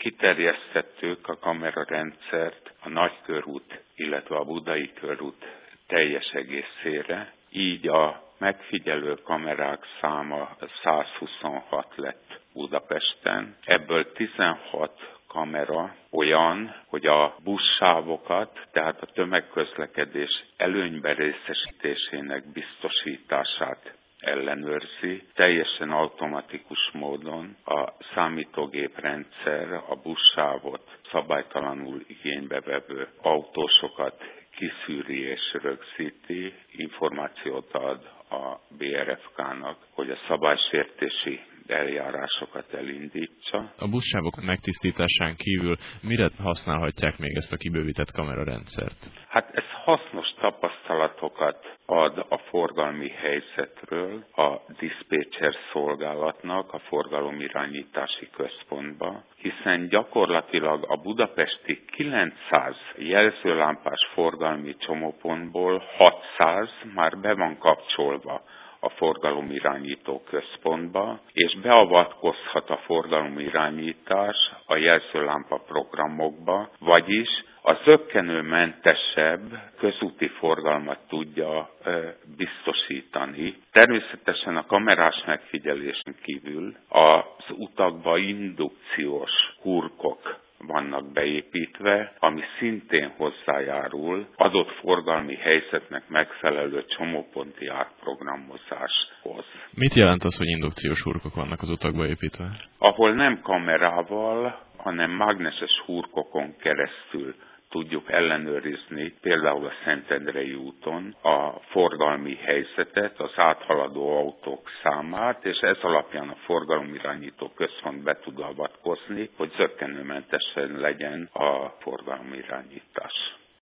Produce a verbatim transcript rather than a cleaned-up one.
kiterjesztettük a kamerarendszert a Nagykörút, illetve a Budai körút teljes egészére, így a megfigyelő kamerák száma százhuszonhat lett Budapesten, ebből tizenhat kamera olyan, hogy a buszsávokat, tehát a tömegközlekedés előnyben részesítésének biztosítását ellenőrzi, teljesen automatikus módon a számítógéprendszer a buszsávot szabálytalanul igénybe vevő autósokat kiszűri és rögzíti, információt ad a bé er ef ká-nak, hogy a szabálysértési eljárásokat elindítsa. A buszsávok megtisztításán kívül mire használhatják még ezt a kibővített kamerarendszert? Hát ez hasznos tapasztalatokat ad a forgalmi helyzetről a diszpécser szolgálatnak, a forgalomirányítási központba, hiszen gyakorlatilag a budapesti kilencszáz jelzőlámpás forgalmi csomópontból hatszáz már be van kapcsolva a forgalomirányító központba, és beavatkozhat a forgalomirányítás a jelzőlámpa programokba, vagyis a zökkenőmentesebb közúti forgalmat tudja e, biztosítani. Természetesen a kamerás megfigyelésen kívül az utakba indukciós hurkok vannak beépítve, ami szintén hozzájárul adott forgalmi helyzetnek megfelelő csomóponti átprogramozáshoz. Mit jelent az, hogy indukciós hurkok vannak az utakba építve? Ahol nem kamerával, hanem mágneses hurkokon keresztül tudjuk ellenőrizni például a Szentendrei úton a forgalmi helyzetet, az áthaladó autók számát, és ez alapján a forgalomirányító központ be tud avatkozni, hogy zökkenőmentesen legyen a forgalomirányítás.